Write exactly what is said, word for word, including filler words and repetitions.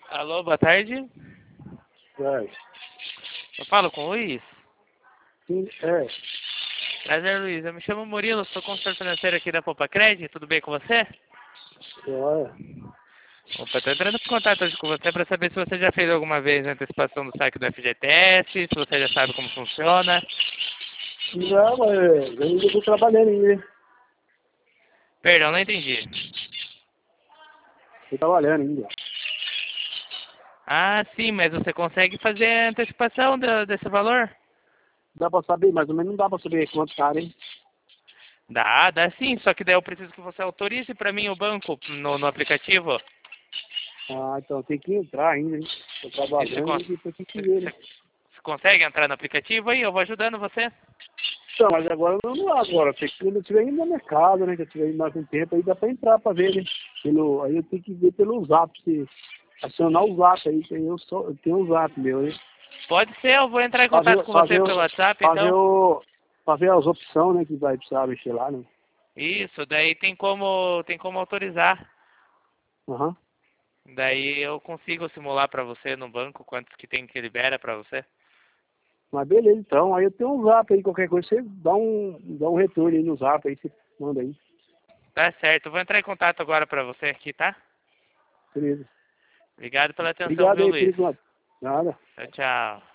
Alô, boa tarde. Vai. Eu falo com o Luiz? Sim, é. Prazer, Luiz. Eu me chamo Murilo, sou consultor financeiro aqui da Poupa Cred. Tudo bem com você? Olha. Opa, estou entrando em contato hoje com você para saber se você já fez alguma vez a antecipação do saque do F G T S, se você já sabe como funciona. Não, mas eu ainda estou trabalhando ainda, né? Perdão, não entendi. Estou trabalhando ainda. Ah, sim, mas você consegue fazer a antecipação do- desse valor? Dá para saber, mais ou menos não dá para saber quanto cara, hein? Dá, dá sim, só que daí eu preciso que você autorize para mim o banco no, no aplicativo. Ah, então tem que entrar ainda, hein? Estou E você, trabalhando cons e depois tem que você, ver, né? você- você consegue entrar no aplicativo aí? Eu vou ajudando você. Então, mas agora não não dá agora. Tem que, quando eu estiver indo no mercado, né? Que eu estiver indo mais um tempo, aí dá para entrar para ver, né? Pelo, aí eu tenho que ver pelo zap, se acionar o zap aí, que aí eu, só, eu tenho um zap meu, né? Pode ser, eu vou entrar em Pra contato ver, com pra você ver, pelo o- WhatsApp, pra ver, então. o, pra ver as opções, né? Que vai precisar mexer lá, né? Isso, daí tem como, tem como autorizar. Aham. Daí eu consigo simular para você no banco quantos que tem que libera para você. Mas beleza, então. Aí eu tenho um zap aí, qualquer coisa, você dá um, dá um retorno aí no zap aí, você manda aí. Tá certo, eu vou entrar em contato agora para você aqui, tá? Beleza. Obrigado pela atenção, Obrigado viu, aí por Luiz? enquanto. Nada. Tchau, tchau.